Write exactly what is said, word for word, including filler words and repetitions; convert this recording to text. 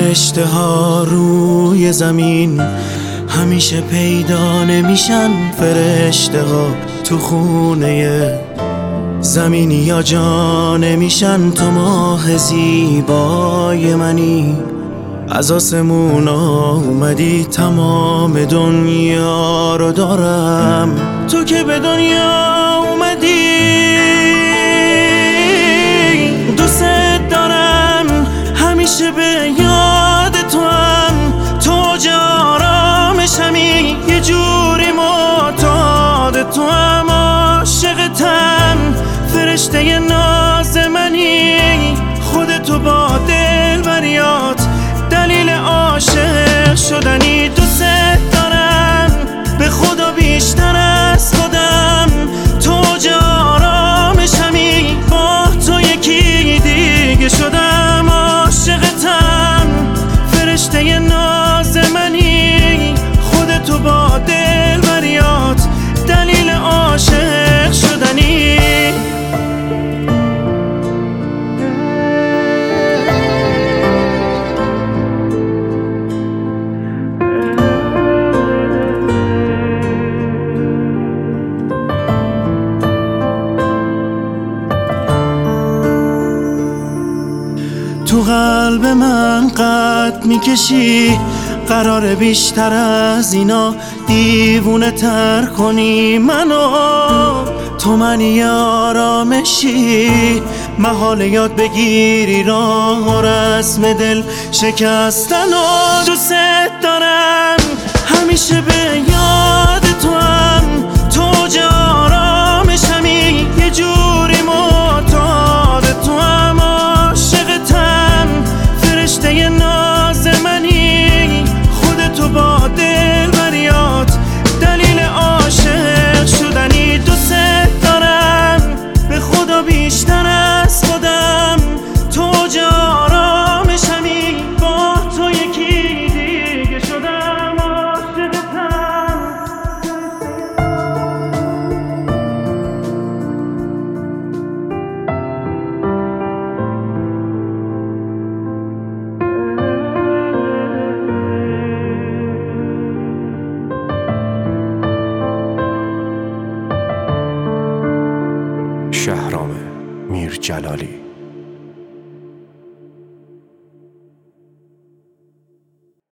فرشته ها روی زمین همیشه پیدا نمیشن. فرشته ها تو خونه زمینی یا جا نمیشن. تو ماه زیبای منی، از آسمون اومدی، تمام دنیا رو دارم. تو که به دنیا اومدی دوست دارم، همیشه به یاد تو هم. تو جارامشمی، یه جوری معتاد تو هم. عاشقتم، فرشته ناز منی، خودتو با دل بریات دلیل عاشق شدنی. دوست دارم به خدا بیشتر از خودم. تو جارامشمی، با تو یکی دیگه شدم. عاشقتم، فرشته ناز منی، خودتو با دل بریات دلیل عاشق شدنی. تو قلب من قد میکشی، قرار بیشتر از اینا دیوونه تر کنی منو. تو منی آرامشی، محال یاد بگیری راه و رسم دل شکستن. و دوست دارم، همیشه به یاد تو هم. تو جارامشمی، یه جوری معتاد تو هم. عاشقتم، فرشته ناز منی، خودتو با دل بریات دلیل عاشق شدنی. دوست دارم به خدا بیشتر از خودم. تو جارامشمی، با تو یکی دیگه شدم. عاشقتم. شهرام میرجلالی.